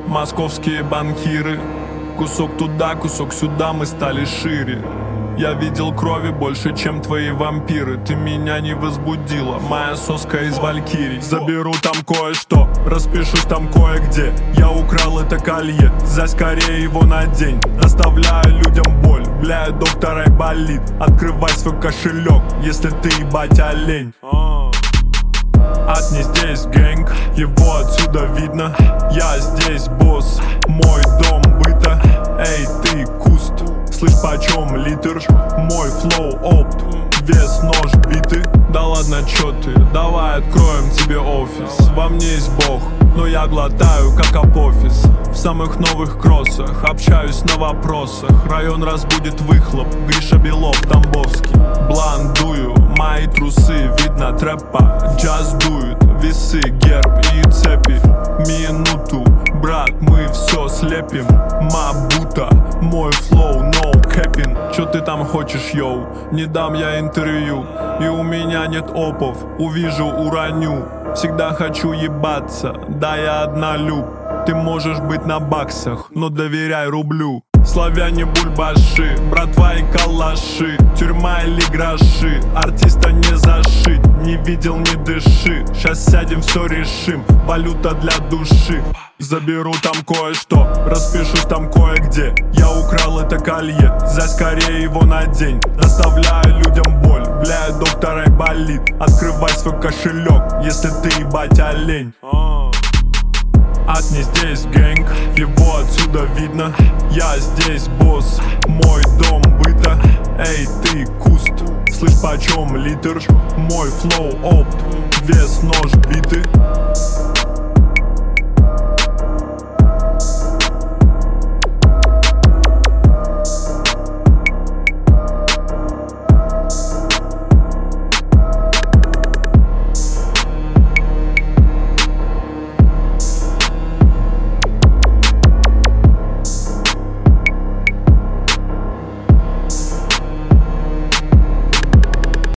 московские банкиры. Кусок туда, кусок сюда, мы стали шире. Я видел крови больше, чем твои вампиры. Ты меня не возбудила, моя соска из Валькирий. Заберу там кое-что, распишусь там кое-где. Я украл это колье, скорее его надень. Доставляю людям боль, бля, доктора и болит. Открывай свой кошелек, если ты ебать олень. Ад не здесь, гэнг, его отсюда видно. Я здесь босс, мой дом быта. Эй, ты куст, слышь, почем литр? Мой флоу опт, вес нож биты. Да ладно, чё ты, давай откроем тебе офис. Во мне есть бог, но я глотаю как апофис. В самых новых кроссах, общаюсь на вопросах. Район разбудит выхлоп, Гриша Белов, Тамбовский. Блан дую, мои трусы, видно трэпа. Джаз дует, весы, герб и цепи. Минуту, брат, мы все слепим. Мабута, мой флоу, no capping. Чё ты там хочешь, йоу? Не дам я интервью, и у меня нет опов. Увижу, уроню. Всегда хочу ебаться, да я однолюб. Ты можешь быть на баксах, но доверяй рублю. Славяне бульбаши, братва и калаши. Тюрьма или гроши, артиста не зашить. Не видел, не дыши, щас сядем, все решим. Валюта для души. Заберу там кое-что, распишусь там кое-где. Я украл это колье, скорее его надень. Доставляю людям боль, бля, доктора и болит. Открывай свой кошелек, если ты ебать олень. Ад не здесь, гэнг, его отсюда видно. Я здесь босс, мой дом быта. Эй, ты куст, слышь, почем литр? Мой флоу опт, вес нож биты.